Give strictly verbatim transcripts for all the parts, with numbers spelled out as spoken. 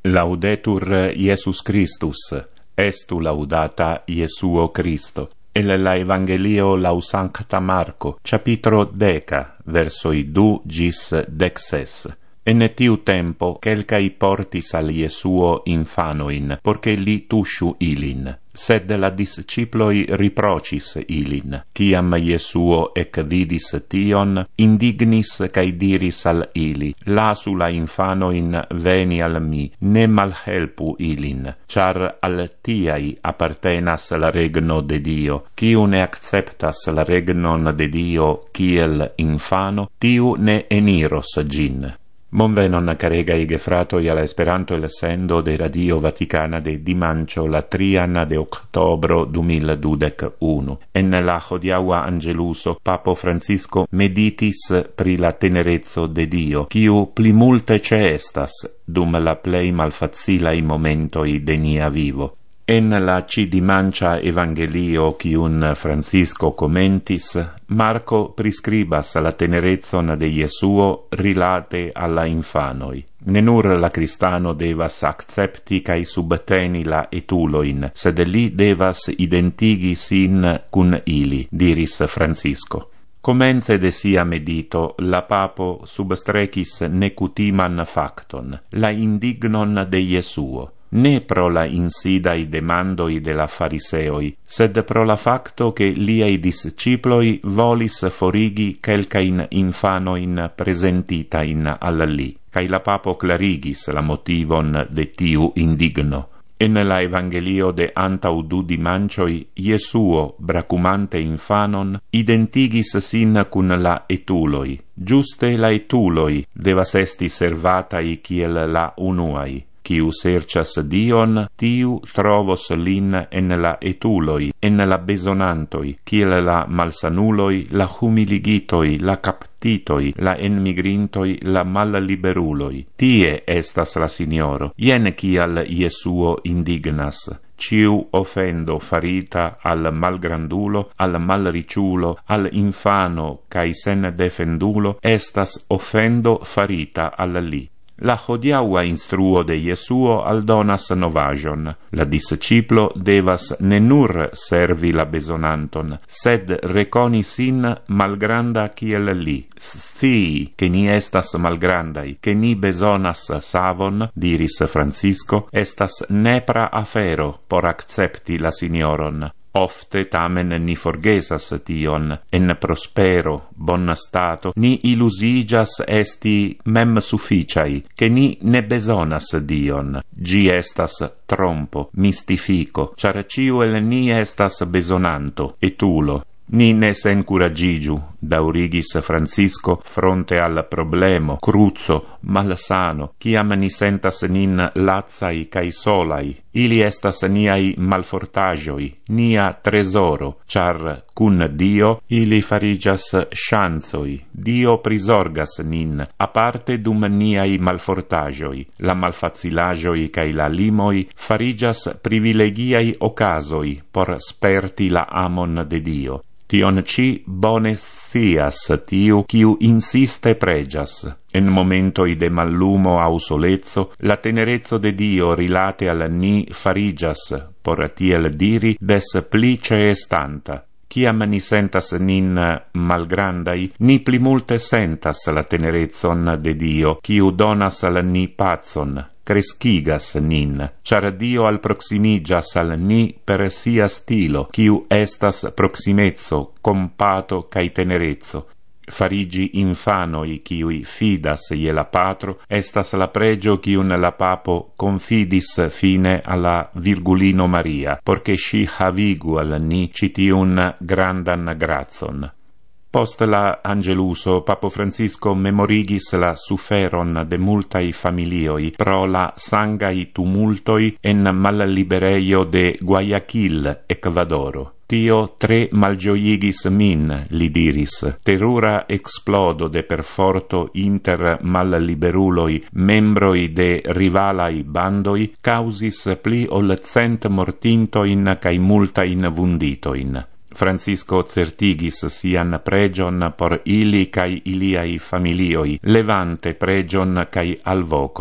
Laudetur Iesus Christus, estu laudata Iesuo Christo. El la Evangelio lau Sancta Marco, capitolo deca, versoi du gis dexes. En tiu tempo, quelcai portis al Iesuo infanoin, porce li tusciu ilin. Sed la disciploi riprocis ilin. Ciam Iesuo ec vidis tion, indignis cae diris al ili, lasu la infanoin veni al mi, ne malhelpu ilin, char al tiai appartenas la regno de Dio. Ciu ne acceptas la regnon de Dio kiel infano, tiu ne eniros gin. Bonvenon caregai gefratoi alla Esperanto el sendo de Radio Vaticana de dimancio la triana de octobro du mil dudecuno. En la hodiaua angeluso, Papo Francisco meditis pri la tenerezzo de Dio, quiu pli multe ceestas dum la plei malfacilai momentoi de nia vivo. En la ci dimancia Evangelio quiun Francisco commentis, Marco prescribas la tenerezzon de Iesuo rilate alla infanoi. Nenur la cristano devas accepti cae subteni la etuloin, sed li devas identigi sin cun ili, diris Francisco. Comence de sia medito, la papo substrecis necutiman facton, la indignon de Iesuo. Ne pro la insidai demandoi de la fariseoi, sed pro la facto che liei disciploi volis forigi quelcain infanoin presentitain al li, cae la papo clarigis la motivon de tiu indigno. En la Evangelio de antau du dimancioi, Iesuo, bracumante infanon, identigis sin cun la etuloi. Giuste la etuloi devas esti servatai kiel la unuai. Ciu sercias Dion, tiu trovos lin en la etuloi, en la besonantoi, ciel la malsanuloi, la humiligitoi, la captitoi, la enmigrintoi, la malliberuloi. Tie estas la Signoro. Ien cial Iesuo indignas. Ciu offendo farita al malgrandulo, al malriciulo, al infano, cae sen defendulo, estas offendo farita al li. La hodiaua instruo de Iesuo aldonas novajon. La disciplo devas ne nur servi la besonanton, sed reconi sin malgranda kiel li. Scii che ni estas malgrandai, che ni besonas savon, diris Francisco, estas nepra afero por accepti la Signoron. Ofte tamen ni forgesas tion, en prospero, bon stato, ni illusigas esti mem sufficiai, che ni ne besonas Dion. Gi estas trompo, mistifico, char ciu el ni estas besonanto, etulo. Ni ne sen curagigiu, daurigis Francisco, fronte al problemo, cruzo, malsano, ciam ni sentas nin lazai cae solai. Ili estas niai malfortagioi, nia tresoro, char cun Dio ili farigas chansoi. Dio prisorgas nin, aparte dum niai malfortagioi. La malfacilagioi cae la limoi farigas privilegiai ocasoi por sperti la amon de Dio. Tion ci bone scias tiu quiu insiste pregias. En momentoi de mallumo au solezzo, la tenerezzo de Dio rilate al ni farigas, por tiel diri, des pli ceestanta. Ciam ni sentas nin malgrandai, ni pli multe sentas la tenerezzon de Dio, quiu donas al ni pazon, crescigas nin, char Dio al proximigas al ni per sia stilo, quiu estas proximezzo, compato cae tenerezzo. Farigi infanoi quiui fidas ie la patro, estas la pregio quiun la papo confidis fine alla Virgulino Maria, porce si havigu al ni citiun grandan grazon. Post la angeluso, Papo Francisco memorigis la suferon de multai familioi pro la sangai tumultoi en mallibereio de Guayaquil, Ecuadoro. Tio tre malgioigis min, li diris. Terura explodo de perforto inter malliberuloi, membroi de rivalai bandoi, causis pli ol cent mortintoin cae multain vunditoin. Francisco certigis sian pregion por ili cae iliai familioi, levante pregion cae alvocon.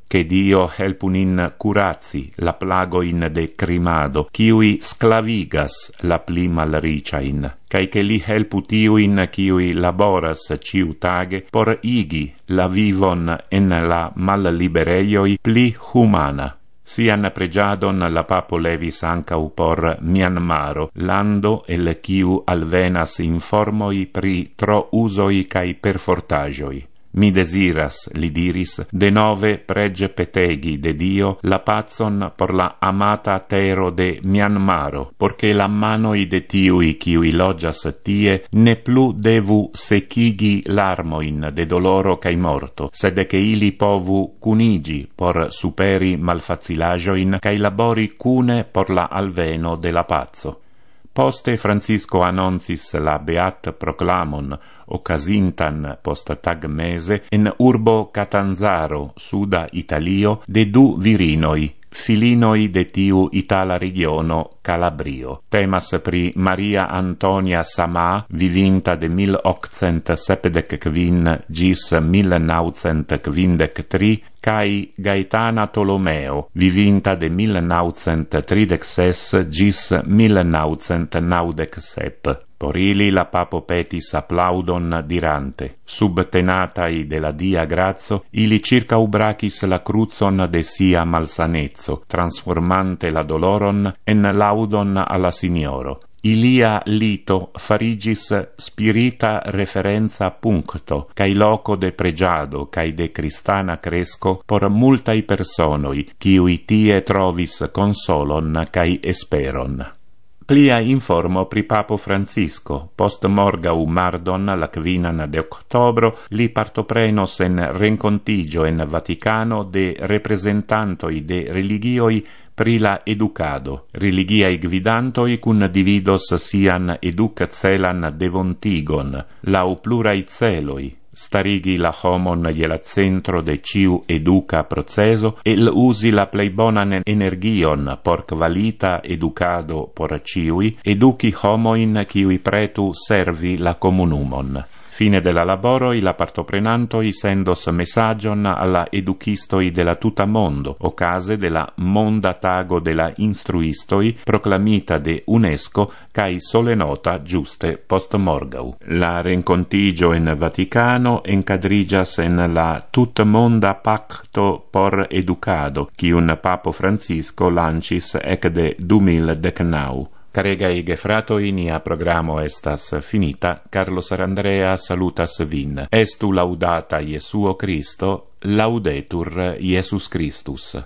che Dio helpunin curatsi la plagoin de crimado, kiui sclavigas la pli malriciain, cae che li helpu tiuin kiui laboras ciu tage por igi la vivon en la mallibereioi pli humana. Sian pregiadon la papo levis ancau por Myanmaro, lando el kiu alvenas informoi pri tro usoi cae perfortagioi. Mi desiras, li diris, de nove prege petegi de Dio la pazon por la amata tero de Myanmaro, porche la manoi de tiui kiui logias tie ne plu devu secigi larmoin de doloro cae morto, sed che ili povu cunigi por superi malfacilagioin cae labori cune por la alveno de la pazzo. Poste Francisco annoncis la beat proclamon, occasintan post tag mese, en urbo Catanzaro, suda Italio, de du virinoi, filinoi de tiu Itala regiono Calabrio. Temas pri Maria Antonia Samà, vivinta de mil octcent sepdec-quin gis mil naucent quindec-tri, cae Gaetana Tolomeo, vivinta de mil naucent tridec-ses gis mil naucent naudec-sep. Por ili la papo petis applaudon dirante, subtenatai de la dia grazo, ili circa ubracis la cruzon de sia malsanezzo, transformante la doloron en laudon alla Signoro. Ilia lito farigis spirita referenza puncto, cae loco de pregiado, cae de cristana cresco por multai personoi, kiui tie trovis consolon cae esperon. Plia informo pri Papo Francisco. Post morgau mardon, la quinan de octobro, li partoprenos en rencontigio en Vaticano de representantoi de religioi pri la educado. Religiai gvidantoi cun dividos sian educ celan devontigon, lau plurai celoi, starigi la homon je la centro de ciu educa proceso, el usi la plei bonan energion por qualita educado por ciui, educi homoin ciui pretu servi la comunumon. Fine de la laboroi, la partoprenantoi sendos messagion alla educistoi de la tuta mondo, ocase de la Monda Tago de la Instruistoi, proclamita de UNESCO, cae solenota giuste post morgau. La rencontigio in Vaticano encadrigas en la tut monda pacto por educado, cium Papo Francisco lancis ec de du mil decnau. Caregai gefratoi, nia programo estas finita. Carlos Arandrea salutas vin. Estu laudata Iesuo Christo, laudetur Iesus Christus.